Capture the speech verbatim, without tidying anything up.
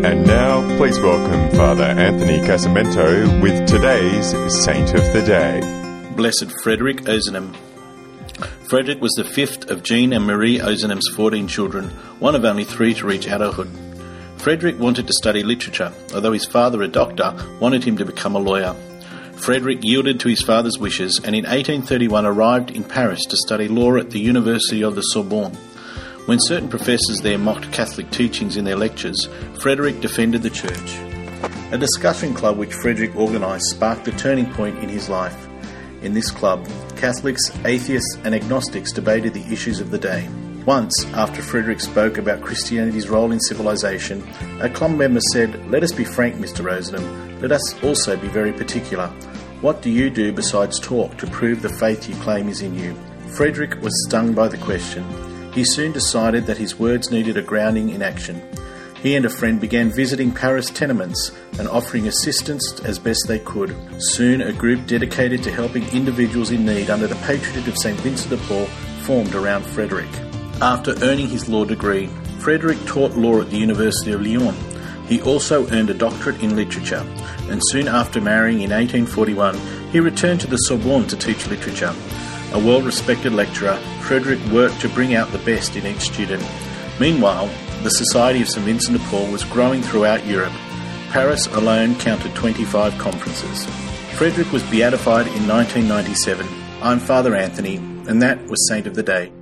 And now, please welcome Father Anthony Casamento with today's Saint of the Day. Blessed Frederick Ozanam. Frederick was the fifth of Jean and Marie Ozanam's fourteen children, one of only three to reach adulthood. Frederick wanted to study literature, although his father, a doctor, wanted him to become a lawyer. Frederick yielded to his father's wishes and in eighteen thirty-one arrived in Paris to study law at the University of the Sorbonne. When certain professors there mocked Catholic teachings in their lectures, Frederick defended the Church. A discussion club which Frederick organised sparked a turning point in his life. In this club, Catholics, atheists and agnostics debated the issues of the day. Once, after Frederick spoke about Christianity's role in civilization, a club member said, "Let us be frank, Mister Ozanam. Let us also be very particular. What do you do besides talk to prove the faith you claim is in you?" Frederick was stung by the question. He soon decided that his words needed a grounding in action. He and a friend began visiting Paris tenements and offering assistance as best they could. Soon, a group dedicated to helping individuals in need under the patronage of Saint Vincent de Paul formed around Frederick. After earning his law degree, Frederick taught law at the University of Lyon. He also earned a doctorate in literature, and soon after marrying in eighteen forty-one, he returned to the Sorbonne to teach literature. A well-respected lecturer, Frederick worked to bring out the best in each student. Meanwhile, the Society of Saint Vincent de Paul was growing throughout Europe. Paris alone counted twenty-five conferences. Frederick was beatified in nineteen ninety-seven. I'm Father Anthony, and that was Saint of the Day.